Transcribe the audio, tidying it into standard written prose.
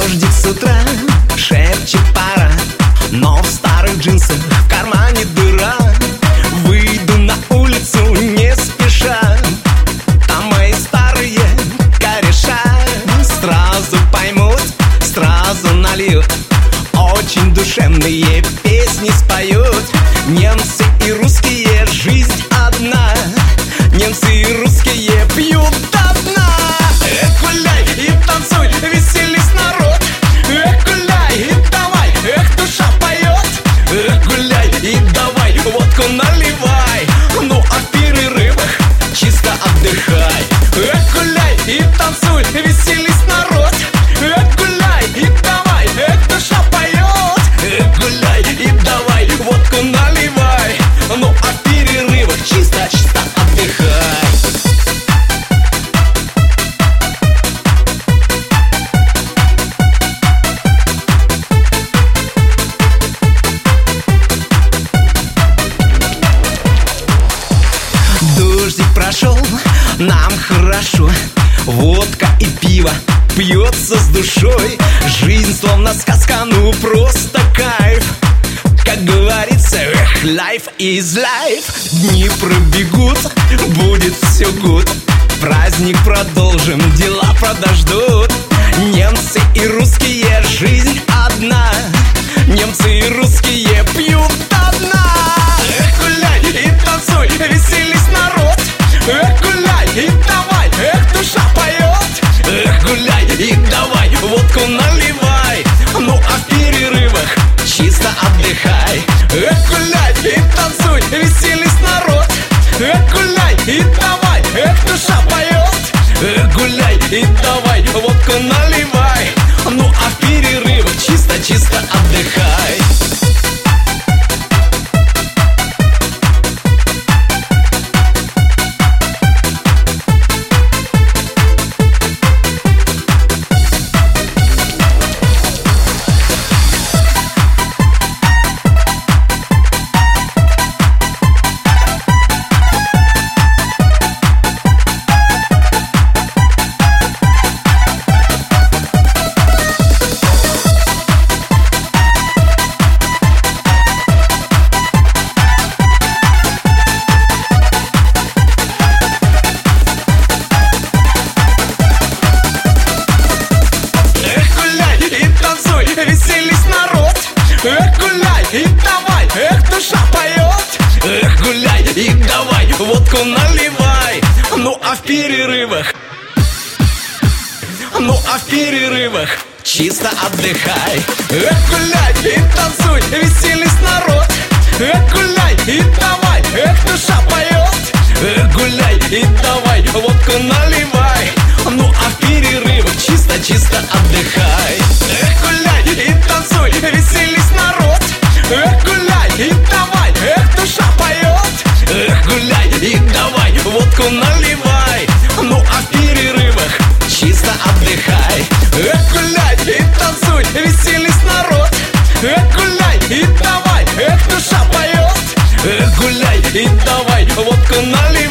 Дождик с утра шепчет пора, но в старых джинсах в кармане дыра. Выйду на улицу не спеша, там мои старые кореша. Сразу поймут, сразу нальют, очень душевные песни споют. Немцы и русские, жизнь одна, немцы и русские пьют до дна. Эх, гуляй и танцуй, веселись, народ. Эх, гуляй и давай, эх, душа поет. Эх, гуляй и давай, водку наливай. Ну а в перерывах чисто отдыхай. Эх, гуляй и танцуй, веселись, народ. Эх, гуляй и давай, эх, душа поет. Эх, гуляй и давай, водку наливай. Ну а в перерывах чисто отдыхай. Дождик прошел, нам хорошо, водка и пиво пьется с душой. Жизнь словно сказка, ну просто кайф. Как говорится, эх, life is life. Дни пробегут, будет все good. Праздник продолжим, дела подождут. Немцы и русские, жизнь одна, немцы и русские пьют до дна. Эх, гуляй и танцуй, веселись, народ. Эх, гуляй и давай, эх, душа поет. Эх, гуляй и давай, водку наливай. Ну а в перерывах чисто отдыхай. Эх, гуляй и танцуй, веселись, народ. Эх, гуляй и давай, эх, душа поет. Эх, гуляй и давай, водку наливай. Ну а в перерывах чисто отдыхай. Веселись, народ. Эх, гуляй и давай, эх, душа поет. Эх, гуляй и давай, водку наливай. Ну а в перерывах чисто отдыхай. Эх, гуляй и танцуй, веселись, народ. Эх, гуляй и давай, эх, душа поет. Эх, гуляй и давай, водку наливай. Ну а в перерывах чисто отдыхай. Эх, гуляй и танцуй, веселись, народ. Эх, гуляй и давай, эх, душа поет. Эх, гуляй и давай, водку наливай. Ну а в перерывах чисто отдыхай. Эх, гуляй и танцуй, веселись, народ. Эх, гуляй и давай, эх, душа поет. Эх, гуляй и давай, водку наливай.